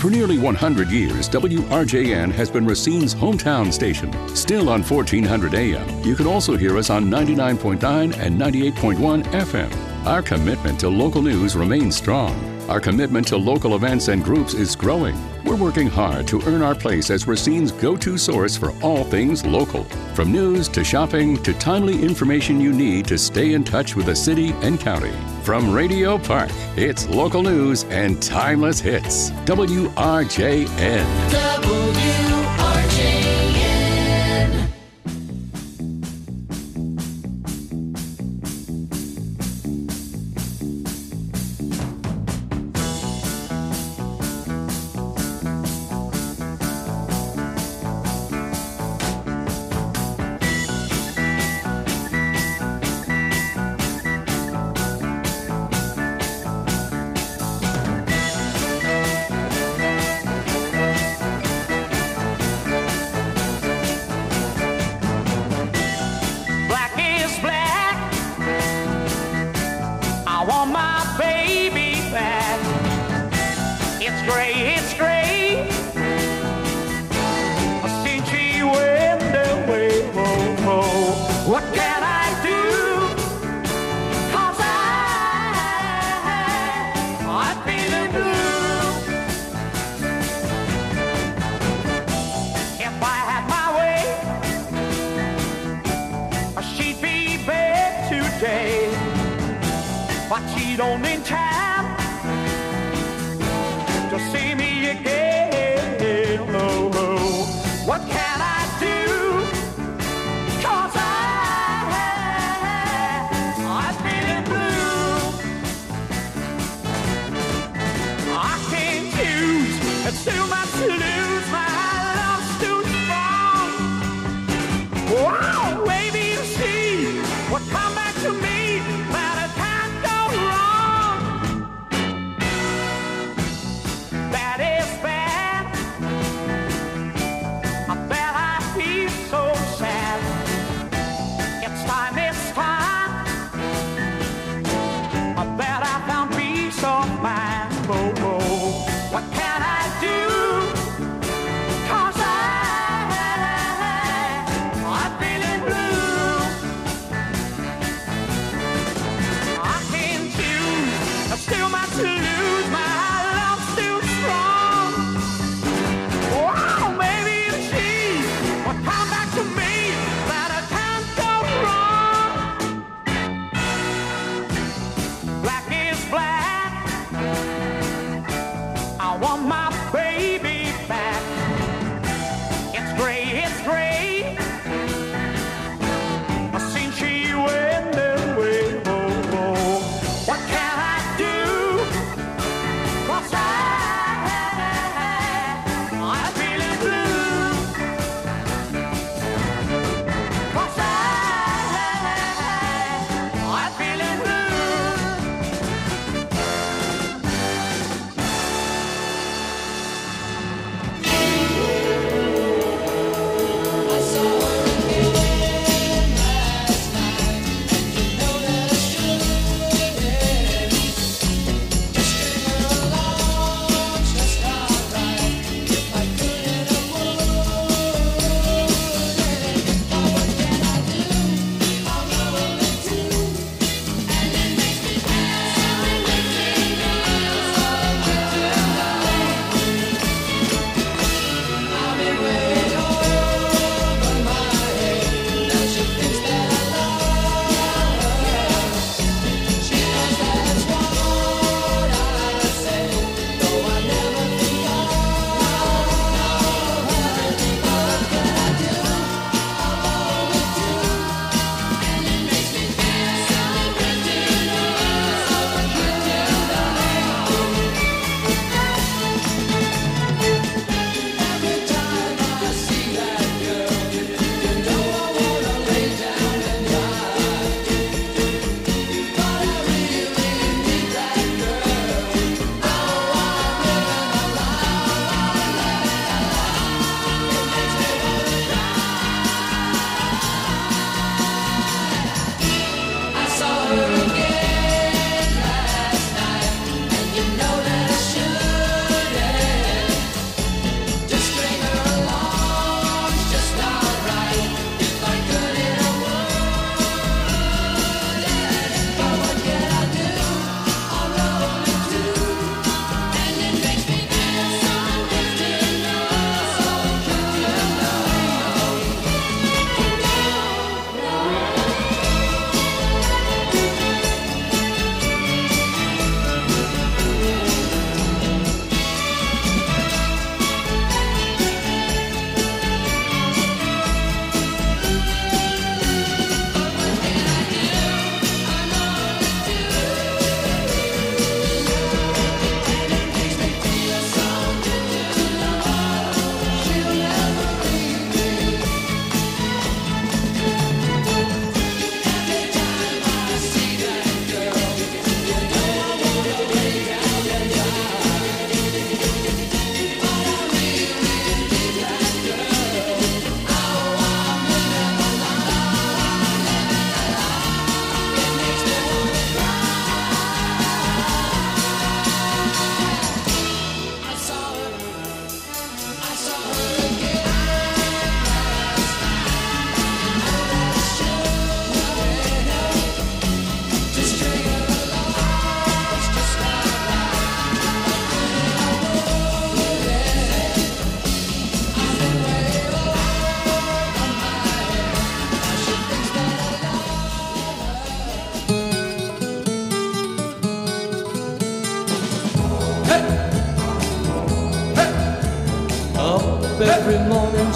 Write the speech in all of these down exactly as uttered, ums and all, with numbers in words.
For nearly one hundred years, W R J N has been Racine's hometown station. Still on fourteen hundred A M, you can also hear us on ninety-nine point nine and ninety-eight point one F M. Our commitment to local news remains strong. Our commitment to local events and groups is growing. We're working hard to earn our place as Racine's go-to source for all things local. From news to shopping to timely information you need to stay in touch with the city and county. From Radio Park, it's local news and timeless hits. W R J N. W R J N.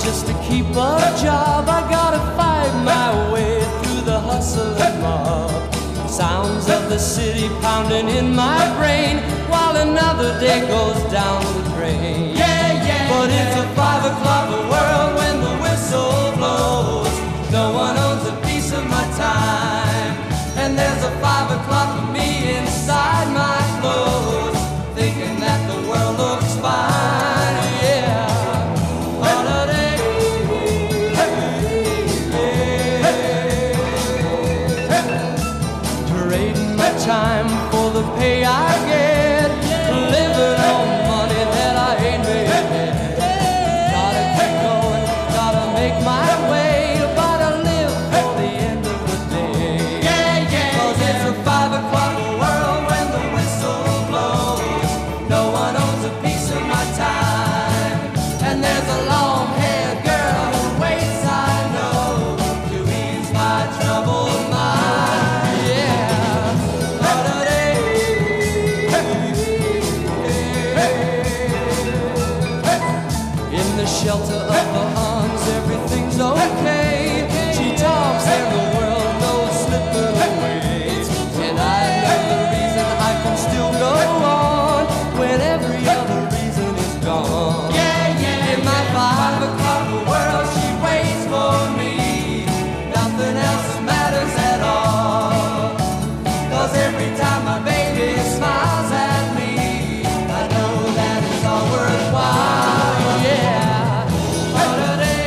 just to keep a job, I gotta fight my way through the hustle and mob. Sounds of the city pounding in my brain, while another day goes down the drain. Yeah, yeah, but yeah. It's a five o'clock world when the whistle blows. No one owns a piece of my time, and there's a five o'clock of me inside my clothes, thinking that the world looks fine. Yeah, holiday. Trading my time for the pay I get, living on money that I ain't made yet. Gotta keep going, gotta make my way, gotta live for the end of the day. Yeah, yeah, cause it's a five o'clock world when the whistle blows. No one owns a piece of my time, and there's a long-haired girl who waits, I know, to ease my troubled mind. Yeah, holiday. In the shelter of her arms, everything's okay. She talks and the world knows slipping away, and I know the reason I can still go on when every other reason is gone. Yeah, yeah. In my five o'clock world, she waits for me. Nothing else matters at all. Cause every time my baby smiles at me, I know that it's all worthwhile. Yeah, holiday.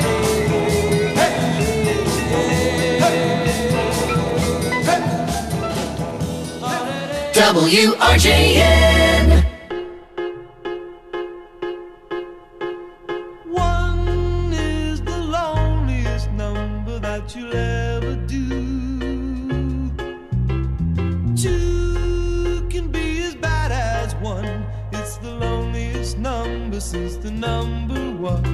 W R J N. One is the loneliest number that you'll ever do. Two can be as bad as one. It's the loneliest number since the number one.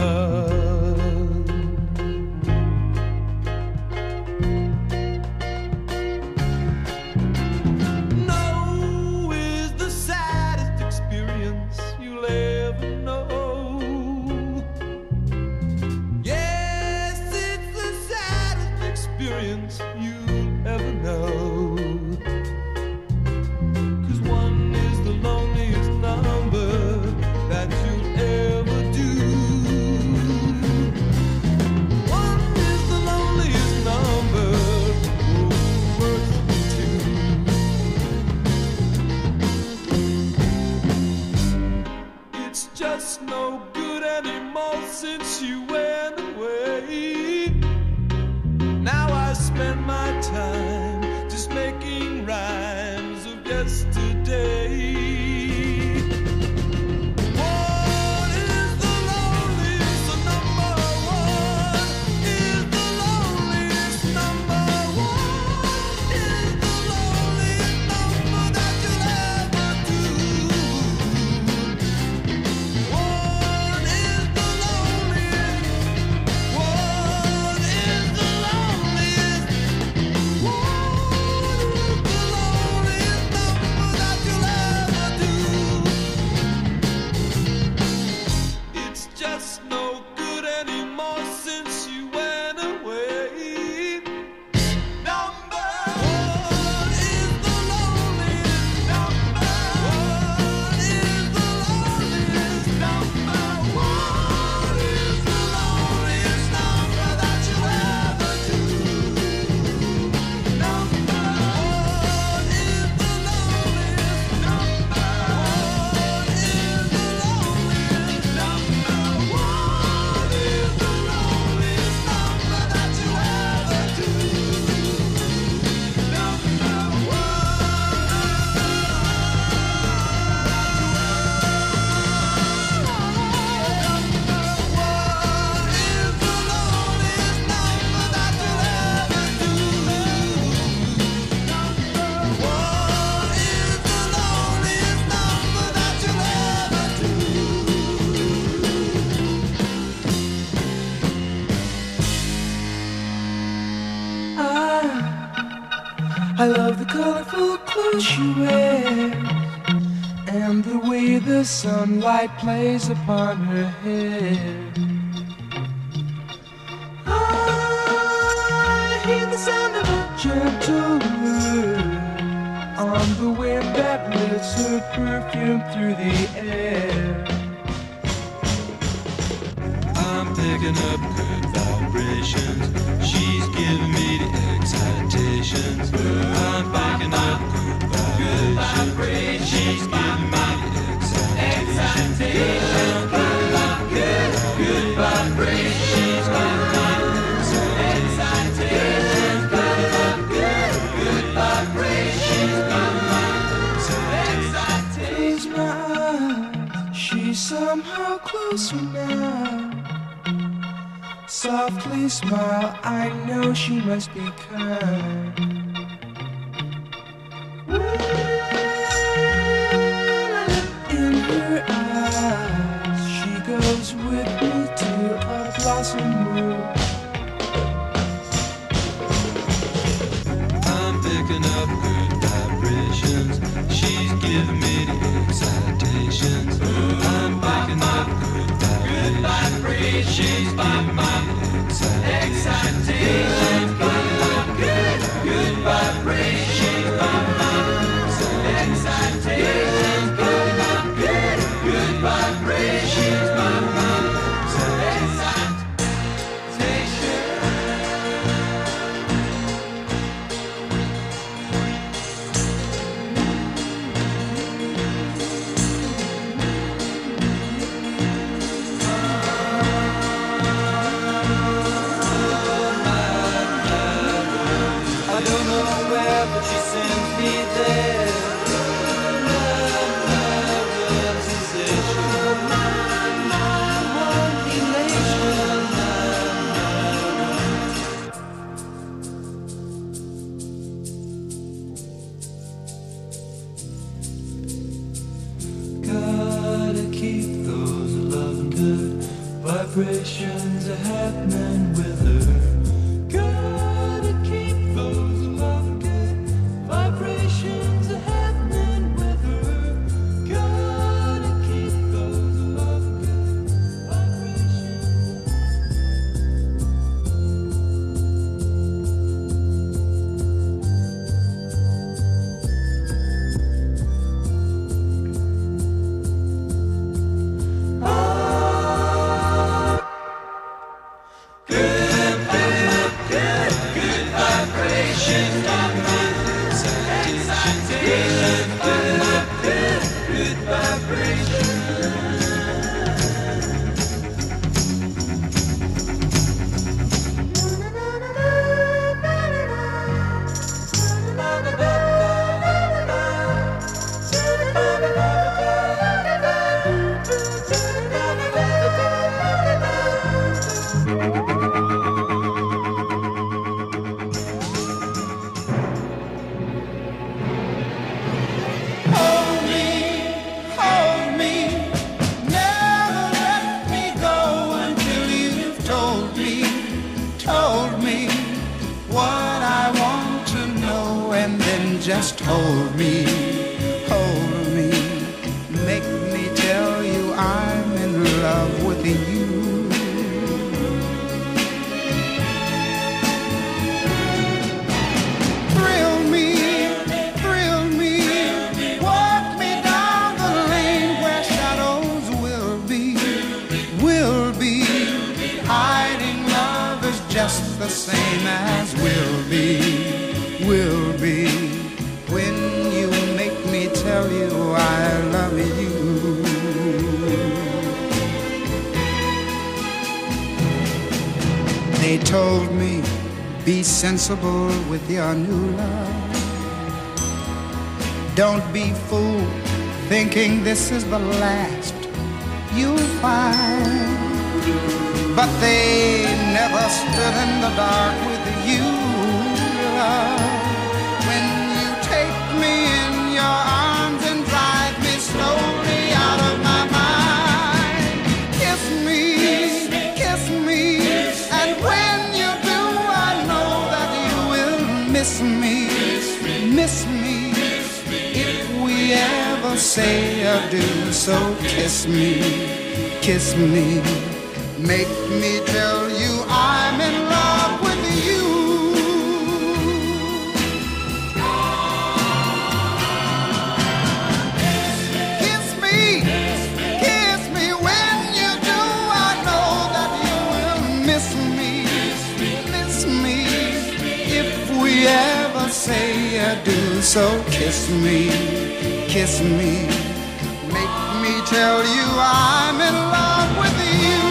No is the saddest experience you'll ever know. Yes, it's the saddest experience you'll ever know. 'Cause one is the loneliest number that you'll ever do. One is the loneliest number, oh, worse than two. It's just no good anymore since you went away. Now I spend my time just making rhymes of yesterday. One is the loneliest, the number one is the loneliest number. One is the loneliest number that you'll ever do. One is the loneliest. One is the loneliest. One is the loneliest number that you'll ever do. It's just no good anymore since you went away. Number one is the loneliest number. One is the loneliest number. One is the loneliest number that you ever do. Number one is the loneliest number. One is the loneliest number. One is the loneliest number that you ever do. Number I love the colorful clothes she wears and the way the sunlight plays upon her hair. hear the sound of a gentle word on the wind that lifts her perfume through the air. I'm picking up good vibrations. She's giving me the excitations. I'm picking up good vibrations. She's giving me the excitations. I'm picking up good, good vibrations. She's giving me the excitations. Picking up good, good vibrations. She's giving me the excitations. Close my eyes, she's somehow closer now. Softly smile, I know she must be kind. In her eyes, she goes with me to a blossom room. I'm picking up good vibrations. She's giving me the excitations. I'm picking up good vibrations. She's giving me the excitations. Picking up good, good vibrations. She's giving me the excitations. Picking up good, good vibrations. She's giving me the excitations. I don't know where, but she sends me there. Love, love, realization. Love, love, elation. Gotta keep those loving good vibrations are happening with her. Gotta keep those loving good vibrations are happening with her. Gotta keep those loving good vibrations. Hold me, hold me, never let me go until you've told me, told me what I want to know, and then just hold me, hold me, make me tell you I'm in love with you. Thrill me, thrill me, walk me down the lane where shadows will be, will be. Hiding love is just the same as will be, will be. When you make me tell you I love you. They told me, be sensible with your new love. Don't be fooled thinking this is the last you'll find. But they never stood in the dark with you, love. When you take me in your arms and drive me slowly out of my mind, kiss me, kiss me, and when you do, I know that you will miss me, miss me. If we ever say adieu, so kiss me, kiss me. Make me tell you I'm in love with you. kiss me. If we ever say adieu, so kiss me, kiss me. Make me tell you I'm in love with you.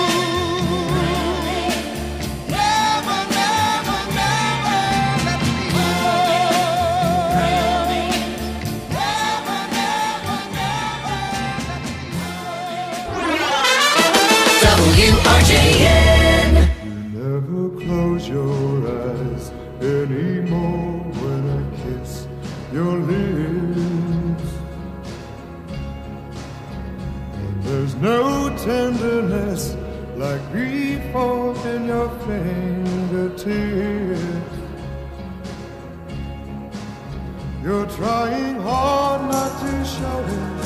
Never, never, never let me go. Never, never, never let me go. W R J N. Never close your eyes anymore when I kiss your lips. And there's no tenderness like grief in your fingertips. You're trying hard not to show it,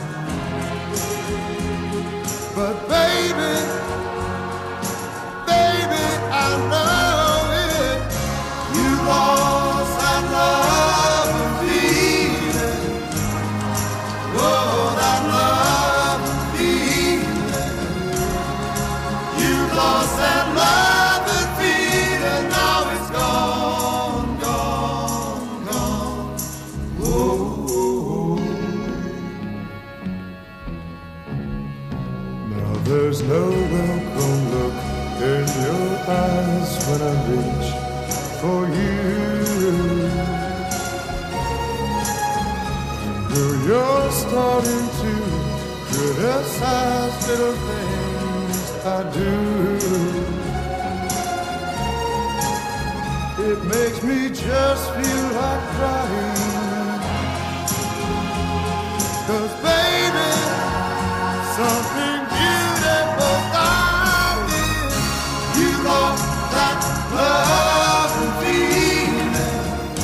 but baby, baby, I know it. You lost that love and feeling. Oh, that love and feeling. You lost that love and feeling. Now it's gone, gone, gone. Oh, now there's no welcome look in your eyes when I reach for you. Girl, you're starting to criticize little things I do. It makes me just feel like crying. 'Cause baby, something beautiful I did. You lost that love and feeling.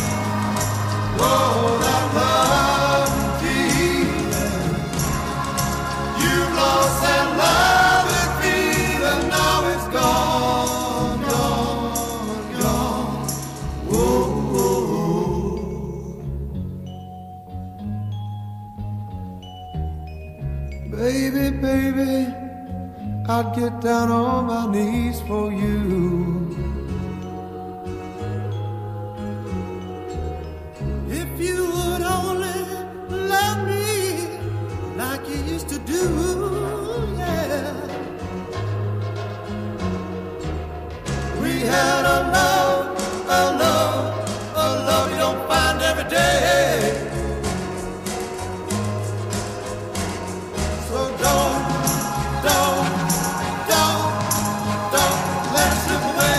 Whoa, that love and feeling. You lost that love and feeling. Now it's gone, gone, gone. Whoa, whoa. Baby, baby, I'd get down on my knees for you. If you would only love me like you used to do, yeah. We had a love, a love, a love you don't find every day. So don't, don't, don't, don't let it slip away.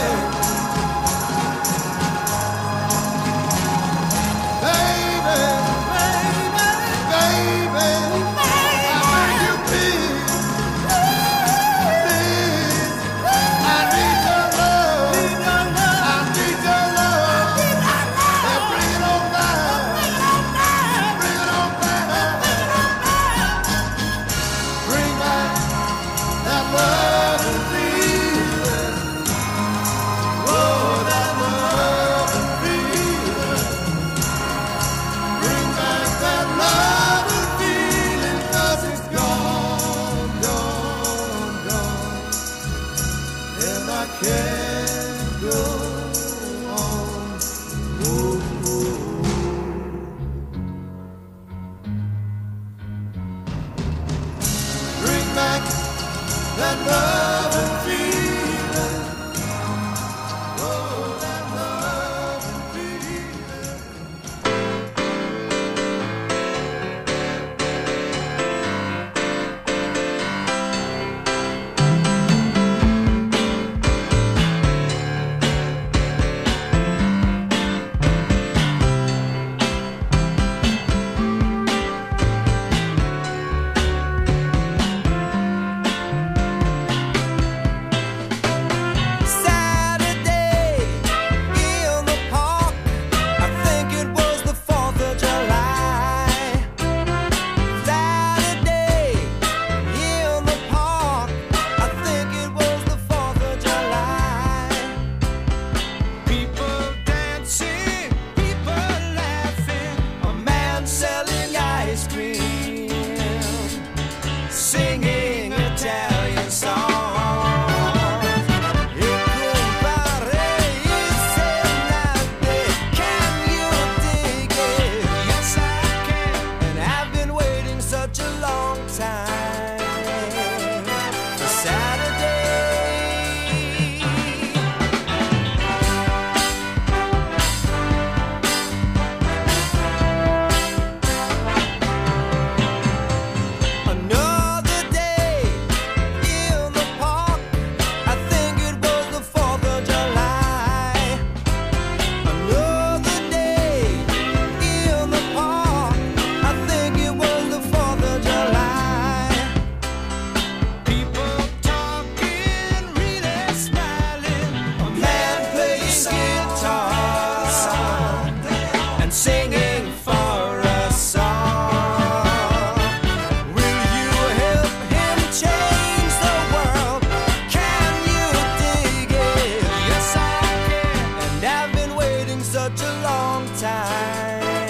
And I've been waiting such a long time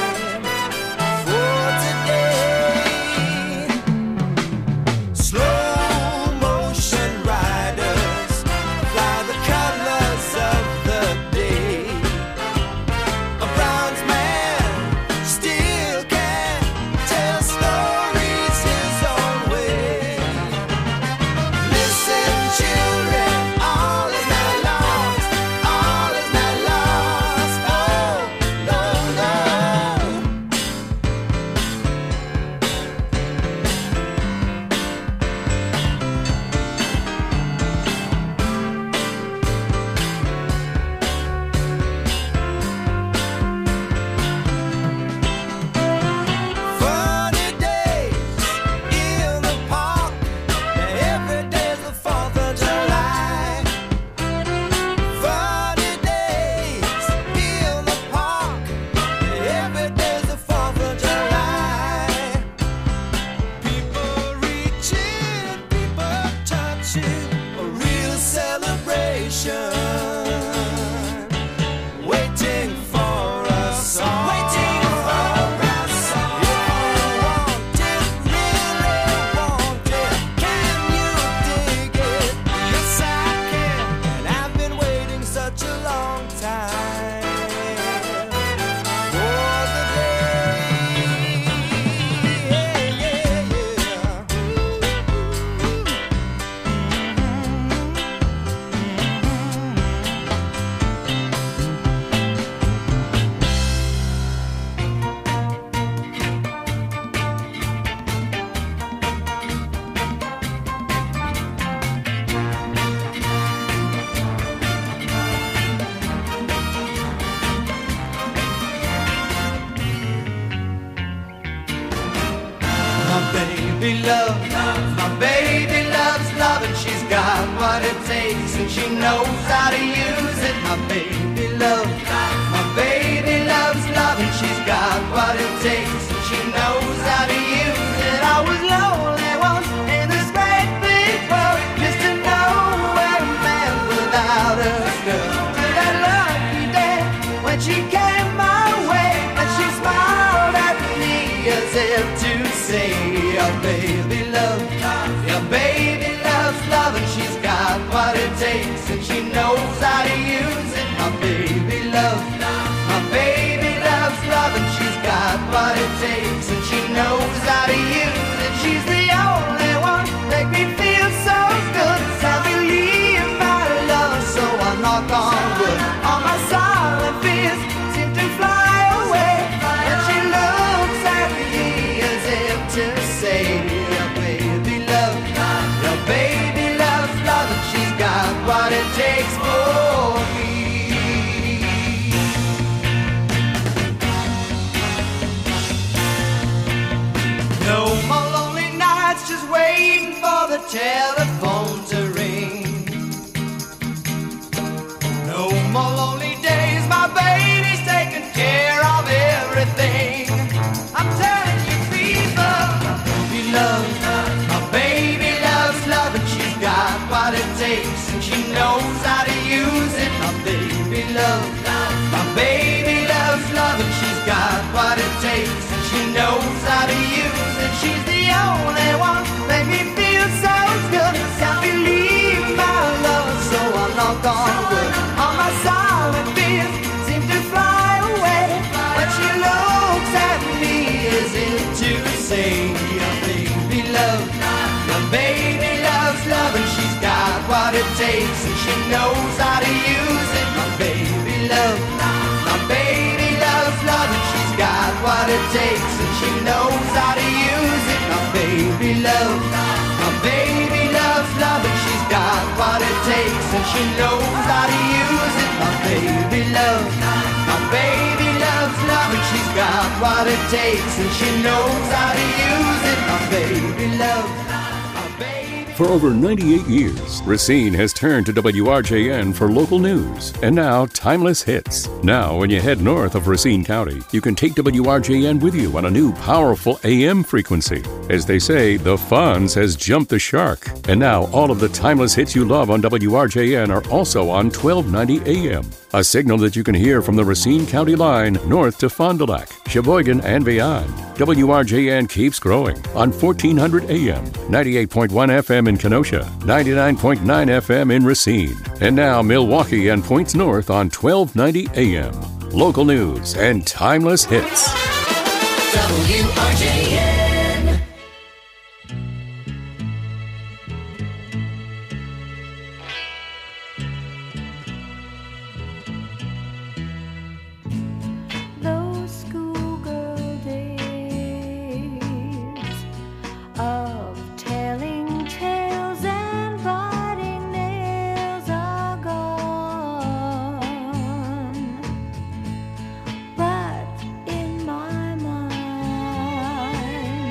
for today. Slow motion riders fly the colors of the day. A bronze man still can tell stories his own way. Listen, children, all is not lost, all is not lost. Oh, no, no. Funny days in the park. Every day's the Fourth of July. Funny days in the park. Every day's the Fourth of July. People reaching, people touching, a real celebration. Waiting for a song. Waiting for a song. If you want it, really want it, can you dig it? Yes, I can. And I've been waiting such a long time for the day. Yeah, yeah, yeah. My baby loves, my baby loves love, and she's got what it takes, and she knows how to use it. My baby loves, my baby loves love, and she's got what it takes, and she knows how to use it. I was lonely once in this great big world, just to know where a man without a girl. Till that lucky day when she came my way, and she smiled at me as if to say, your baby loves, your baby loves love, and she's got what it takes, and she knows how to use it. My baby loves, my baby loves love, and she's got what it takes, and she knows how to use it. She's the only one make me feel so good. I believe my love, so I knock on wood. All my silent fears seem to fly away, and she looks at me as if to say, your baby love, your baby loves love, and she's got what it takes for me. No more lonely nights just waiting for the telephone to ring. No more lonely days, my baby's taking care of everything. I'm telling you, people, my baby loves, my baby loves love, and she's got what it takes, and she knows how to use it. My baby loves, my baby loves love, and she's got what it takes, and she knows how to use it. She's the only one make me feel so good. Can't believe my love, so I knock on wood. All my silent fears seem to fly away when she looks at me as if to say, your baby loves, your baby loves love, and she's got what it takes, and she knows how to use it. My baby loves, my baby loves love, and she's got what it takes, and she knows how to use it. My baby loves, my baby loves love, and she's got what it takes, and she knows how to use it. My baby loves, my baby loves love, and she's got what it takes, and she knows how to use it. My baby loves, my baby. For over ninety-eight years, Racine has turned to W R J N for local news and now timeless hits. Now, when you head north of Racine County, you can take W R J N with you on a new powerful A M frequency. As they say, the Fonz has jumped the shark. And now all of the timeless hits you love on W R J N are also on twelve ninety A M. a signal that you can hear from the Racine County line north to Fond du Lac, Sheboygan, and beyond. W R J N keeps growing on fourteen hundred A M, ninety-eight point one F M in Kenosha, ninety-nine point nine F M in Racine, and now Milwaukee and points north on twelve ninety A M. Local news and timeless hits. W R J N. Those schoolgirl days of telling tales and biting nails are gone, but in my mind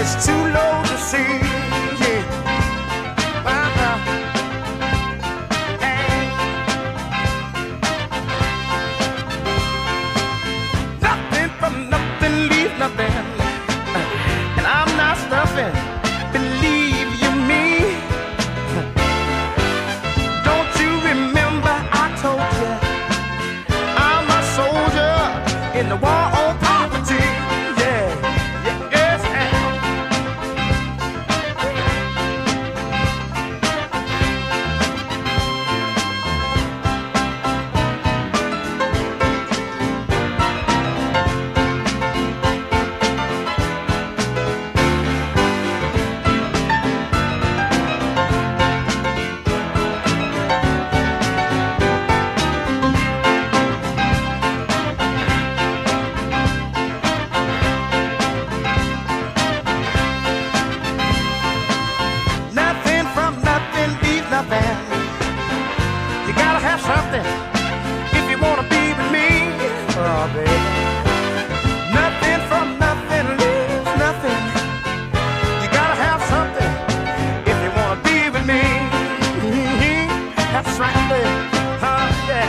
it's too low to see. Yeah. Uh-uh. Hey. Nothing from nothing leaves nothing, and I'm not stuffing. Believe you me. Don't you remember I told you I'm a soldier in the war on poverty? Yeah, yeah, yes, nothing from nothing leaves nothing. You gotta have something if you wanna be with me. Oh, baby. Nothing from nothing leaves nothing. You gotta have something if you wanna be with me. That's right, baby. Huh, yeah.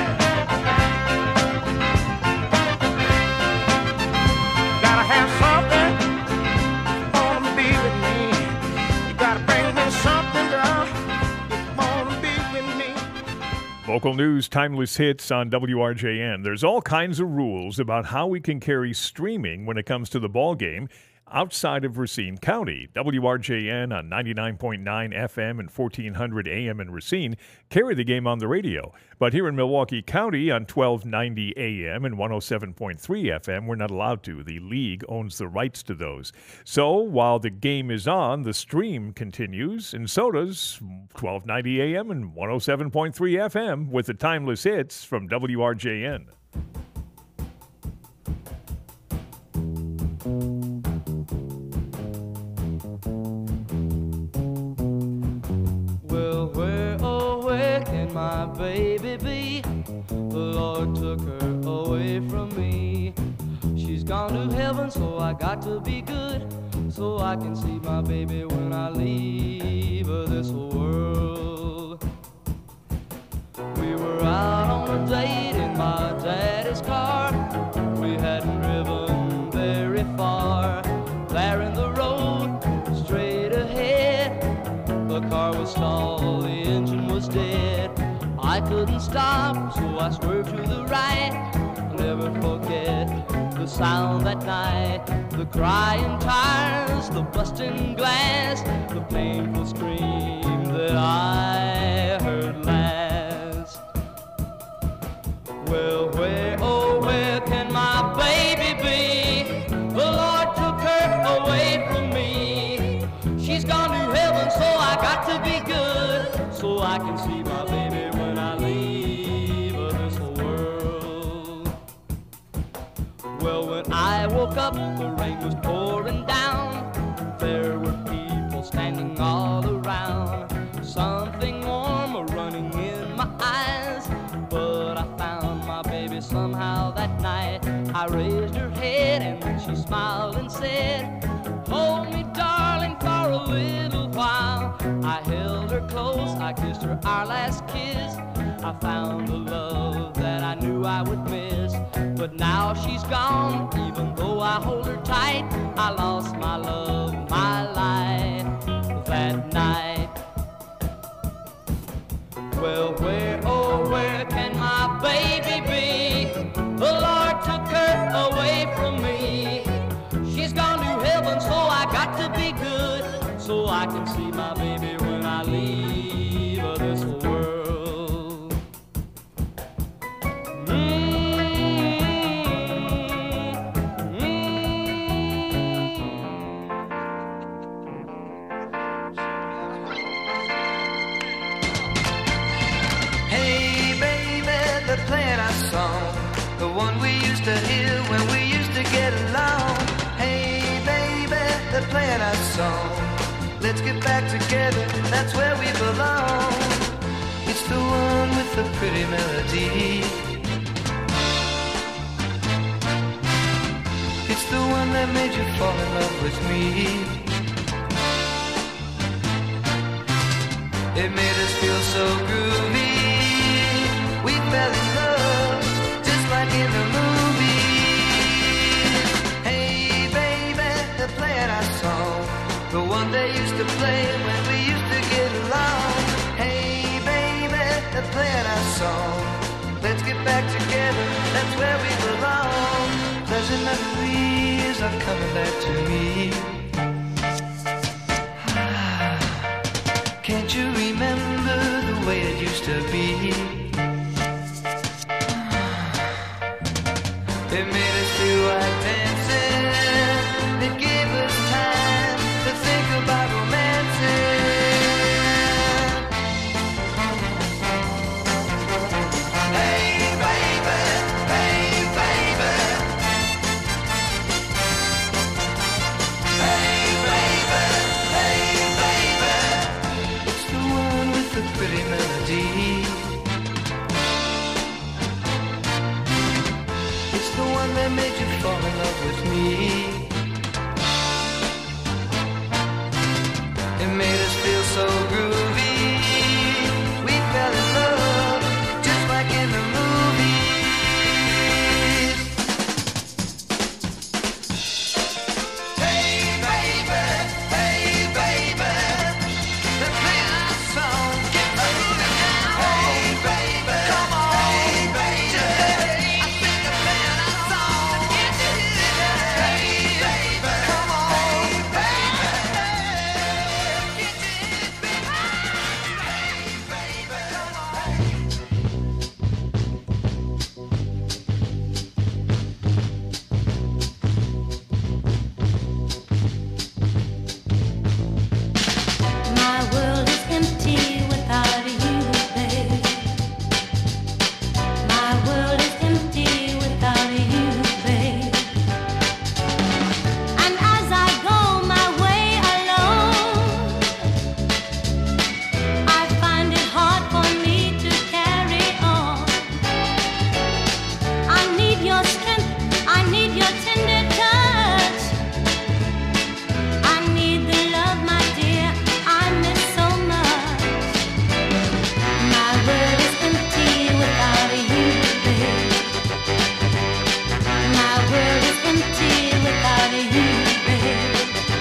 Gotta have something if you wanna be with me. You gotta bring me something, girl, if you wanna be with me. Local news, timeless hits on W R J N. There's all kinds of rules about how we can carry streaming when it comes to the ball game outside of Racine County. W R J N on ninety-nine point nine F M and fourteen hundred A M in Racine carry the game on the radio. But here in Milwaukee County on twelve ninety A M and one oh seven point three F M, we're not allowed to. The league owns the rights to those. So while the game is on, the stream continues, and so does twelve ninety A M and one oh seven point three F M with the timeless hits from W R J N. Well, where, oh, where can my baby be? The Lord took her away from me. She's gone to heaven, so I got to be good, so I can see my baby when I leave this world. We were out on a date in my daddy's car. We hadn't driven very far. There in the road, straight ahead, the car was stalled, the engine was dead. I couldn't stop, so I swerved to the right. I'll never forget the sound that night, the crying tires, the busting glass, the painful scream that I heard last. Well, where, oh, where can my baby be? The Lord took her away from me. She's gone to heaven, so I got to be good, so I can see my baby when I leave this world. Well, when I woke up, the rain was pouring down. There were people standing all around. Something warm running in my eyes, but I found my baby somehow that night. I raised her head and then she smiled and said, "Hold me, darling, for a little while." I held her close, I kissed her our last kiss. I found the love that I knew I would miss. But now she's gone, even though I hold her tight. I lost my love, my life that night. Well, where, oh, where can my baby be? The Lord took her away from me. She's gone to heaven, so I got to be good, so I can see my baby when I leave this world. Mm-hmm. Hey baby, they're playing our song, the one we used to hear when we used to get along. Hey baby, they're playing our song. Let's get back together, that's where we belong. It's the one with the pretty melody. It's It's the one that made you fall in love with me. It made us feel so groovy. We fell in love just like in the movies. Hey baby, they're playing our song, the one they used to play when we used to get along. Hey baby, they're playing our song. Let's get back together, that's where we belong. Pleasant memories are coming back to me. Can't you remember the way it used to be? It made us feel like dancing. It gave us time to think about romancing. Hey baby, hey baby. Hey baby, hey baby. It's the one with the pretty melody. It's the one that made you fall in love with me. It made us feel so groovy. We fell in love just like in the movies. Hey baby, hey baby. They're playing our song. Get moving now. Hey baby, come on. Hey baby. I think they're playing our song. Get you here. Hey baby, come on. Hey baby. Get you here, baby. Hey baby, come on. My world is empty without you, babe. My world is empty without you, babe. And as I go my way alone, I find it hard for me to carry on. I need your strength, I need your tender touch. I need the love, my dear, I miss so much. My world is empty without you, babe. My world is empty without you, babe.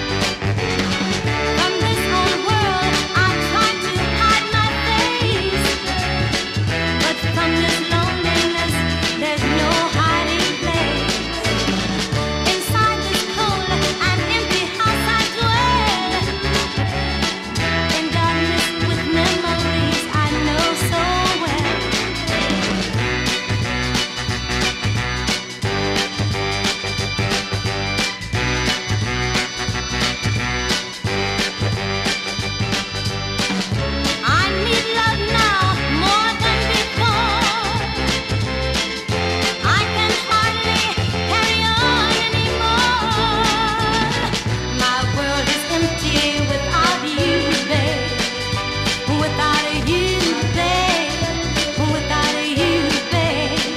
From this whole world, I try to hide my face, but from this loneliness, there's no hiding place. Inside this cold and empty house I dwell, in darkness with memories I know so well. I need love now more than before. I can hardly carry on anymore. My world is empty without you, babe. Without you, babe. Without you, babe.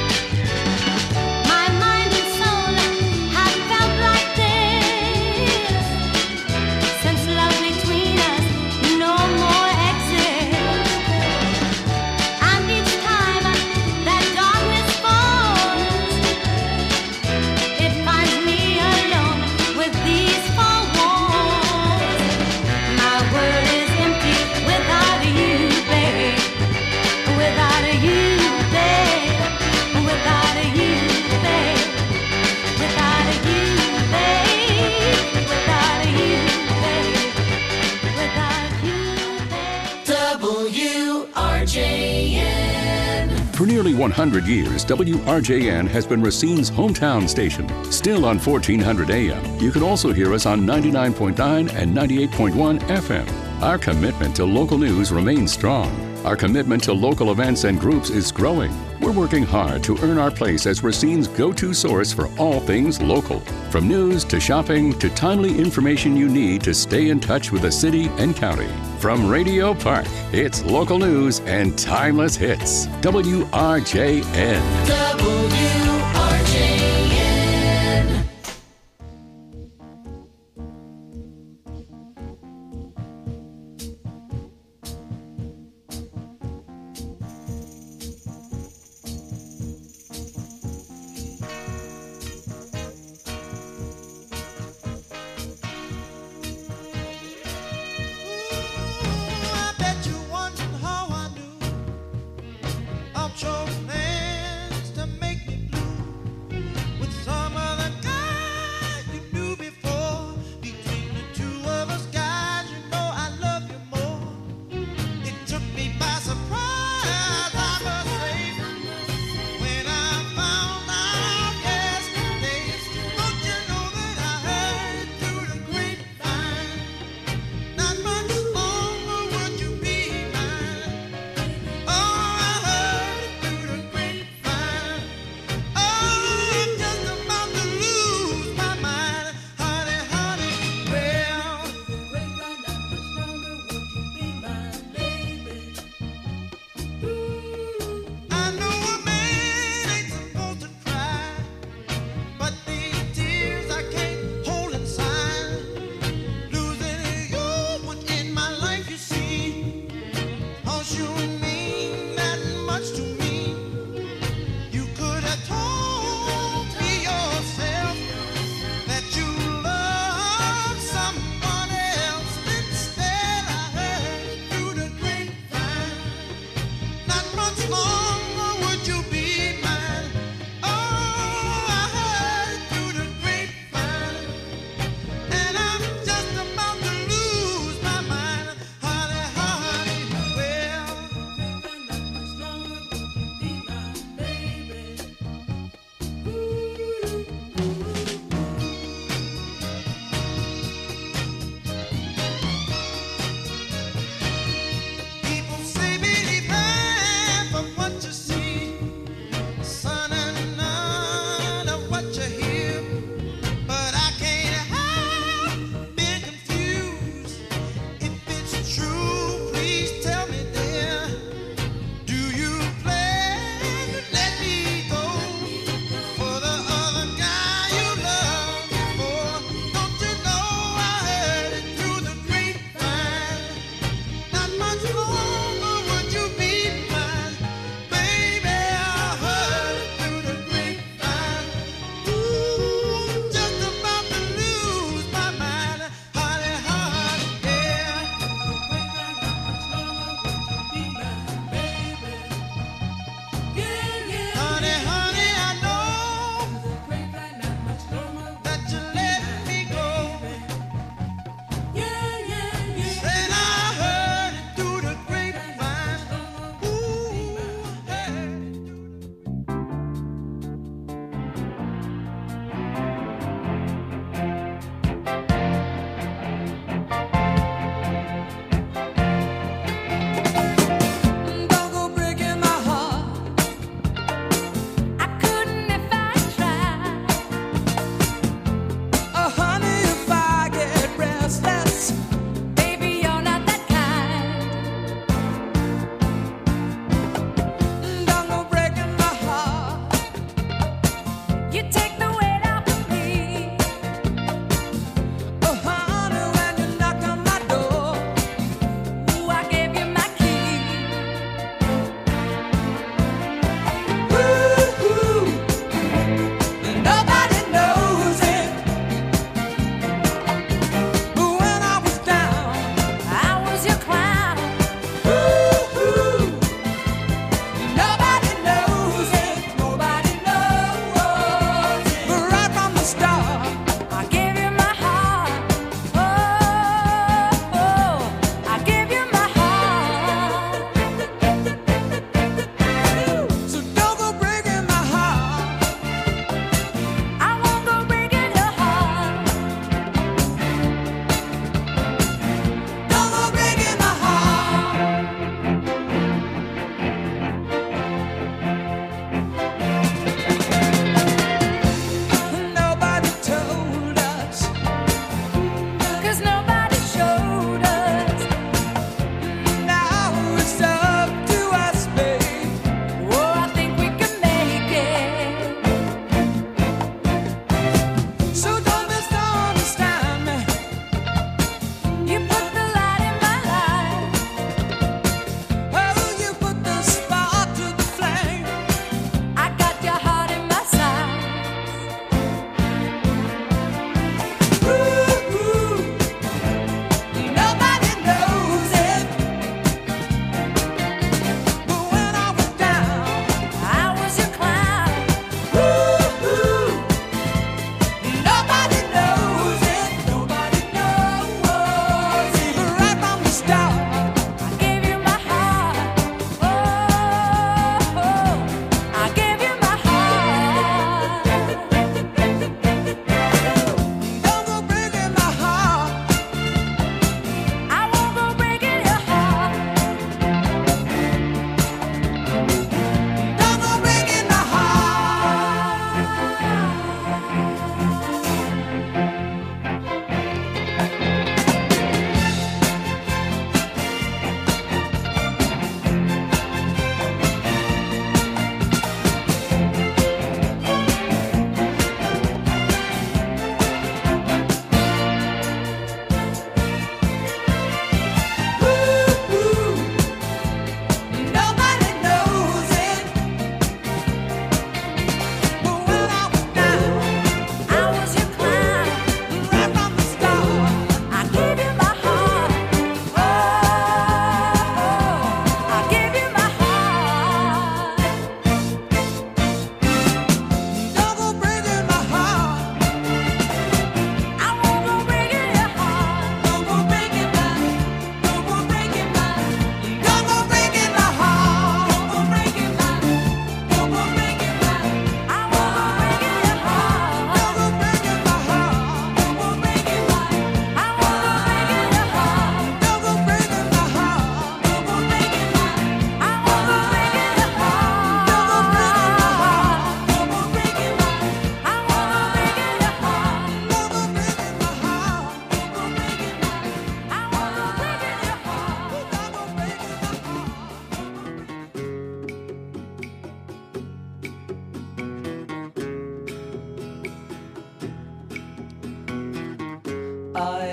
My mind and soul have felt like this since love between us no more exists. And each time that darkness falls, it finds me alone with these four walls. My world is empty without you, babe. Without you, babe. Without you, babe. Without you, babe. Without you, babe. Without you, babe. W R J N. For nearly one hundred years, W R J N has been Racine's hometown station. Still on fourteen hundred A M, you can also hear us on ninety-nine point nine and ninety-eight point one F M. Our commitment to local news remains strong. Our commitment to local events and groups is growing. We're working hard to earn our place as Racine's go-to source for all things local. From news to shopping to timely information you need to stay in touch with the city and county. From Radio Park, it's local news and timeless hits. W R J N. W R J N.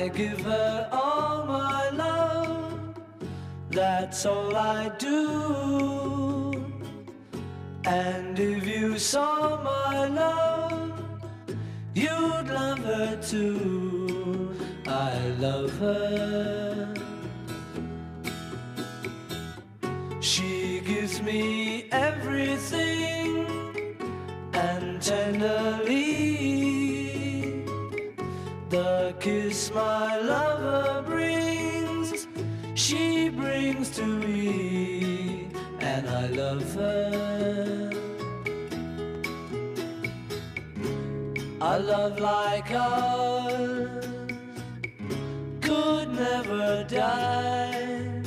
I give her all my love, that's all I do. And if you saw my love, you'd love her too. I love her. She gives me everything, and tenderly the kiss my lover brings, she brings to me, and I love her. A love like ours could never die,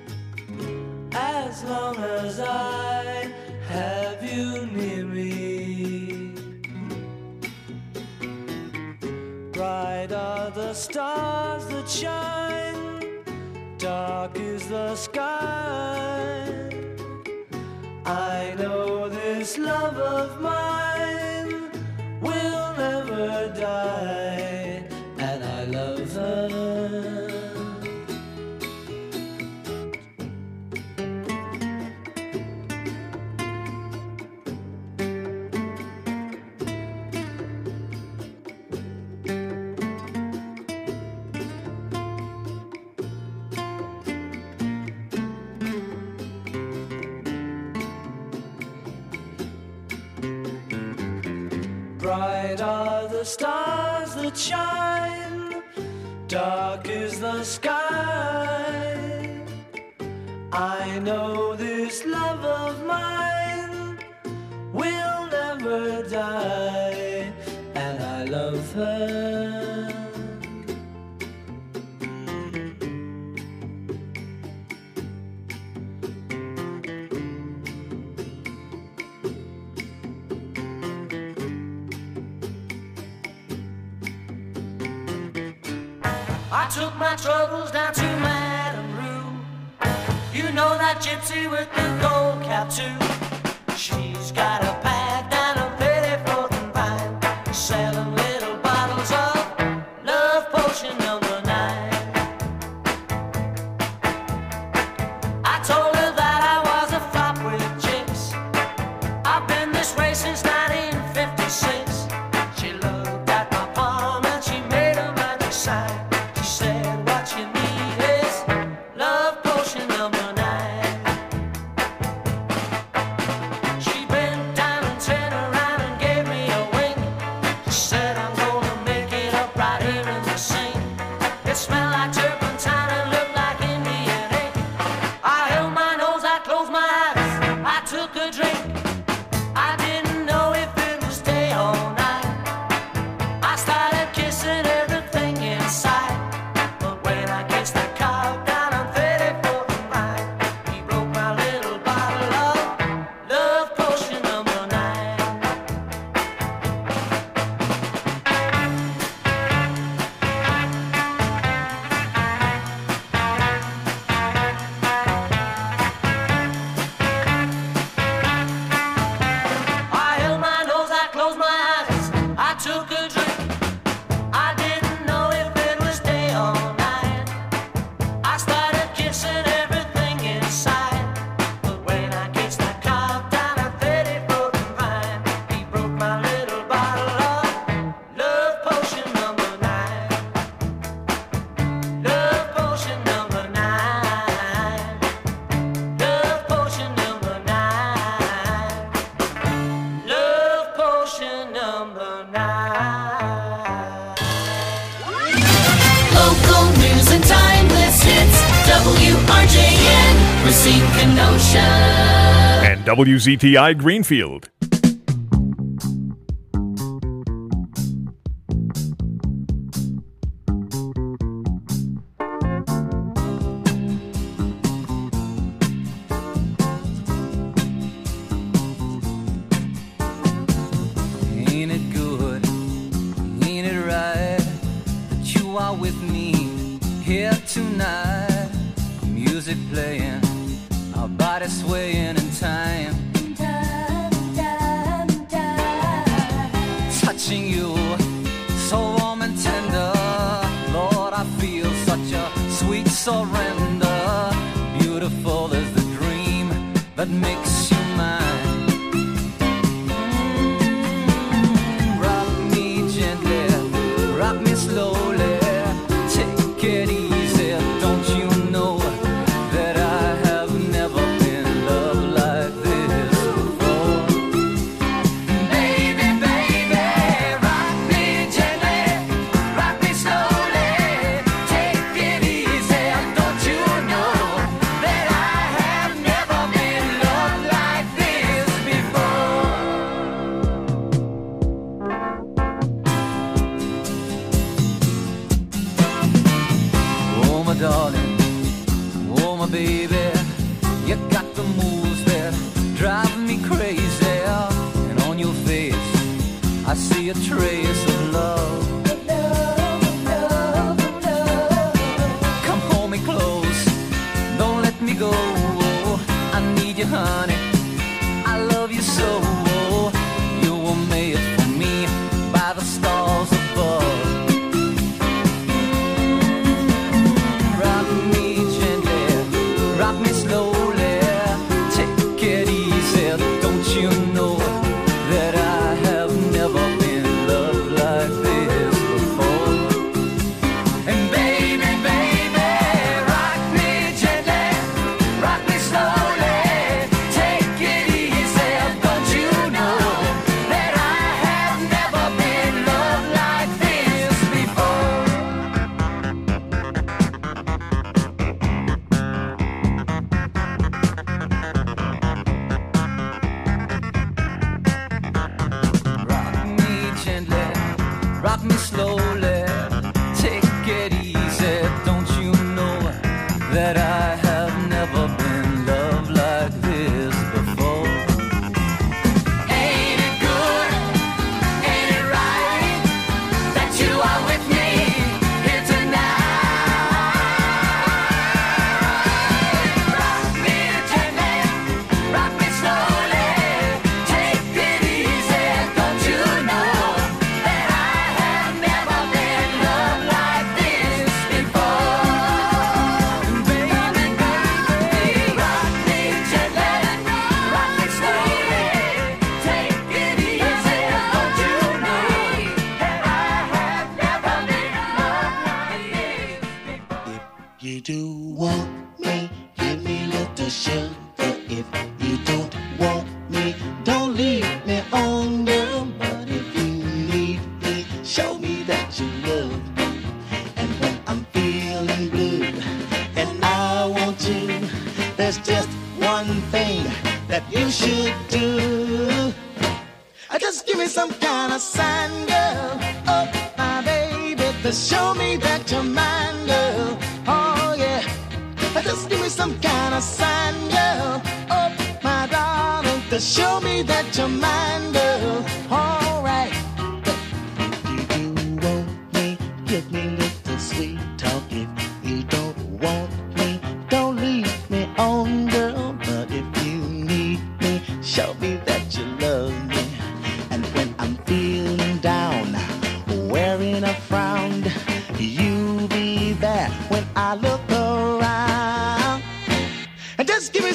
as long as I have you near me. Bright are the stars that shine, dark is the sky. I know this love of mine will never die, and I love her. Bright are the stars that shine, dark is the sky. I know this love of mine will never die, and I love her. I took my troubles down to Madame Rue. You know that gypsy with the gold cap too. She's got a pad down a Pettiford and Vine, selling little bottles of love potion number nine. I told her that I was a flop with chicks. I've been this way since nineteen fifty-six. She looked at my palm and she made a magic sign. And W Z T I Greenfield. Ain't it good, ain't it right that you are with me here tonight? Music playing, our bodies swaying in time. Time, time, time. Touching you, so warm and tender, Lord, I feel such a sweet surrender. Beautiful is the dream that makes you mine. Mm, rock me gently, rock me slowly, take it easy. Don't you know that I have never been loved like this before? Baby, baby, rock me gently, rock me slowly, take it easy. Don't you know that I have never been loved like this before? Oh, my darling, oh, my baby, you got the moves that drive me crazy. And on your face, I see a trace of love. Come hold me close, don't let me go. I need you, honey, I love you so. You were made for me by the stars above. Rock me gently, rock me slowly, take it easy. Don't you know that I have never been loved like this before? And baby, baby, rock me gently, rock me slowly, take it easy. Don't you know that I have never been loved like this before? Rock me gently, rock me slowly, take it easy. Don't you know that I have never been loved like this before? Ain't it good? Ain't it right that you are with me here tonight? Rock me gently, rock me slowly, take it easy. Don't you know that I have never been loved like this before? Baby, baby, rock me gently, rock me slowly, take it easy. Don't you know that I have never been loved like this before? You do want me, give me little sugar. If you don't want me, don't leave me on, girl. But if you need me, show me that you love me. And when I'm feeling blue and I want you, there's just one thing that you should do. Uh, Just give me some kind of sign, girl. Oh, my baby, to show me that you're mine, girl. Oh, yeah. Uh, Just give me some kind of sign, girl. Oh, my darling, to show me that you're mine, girl. All right. You do want me, give me little sweet talk. If you don't want me, don't leave me on, girl. But if you need me, show me that you love me. And when I'm feeling down, wearing a frown, you be there when I look around. And just give me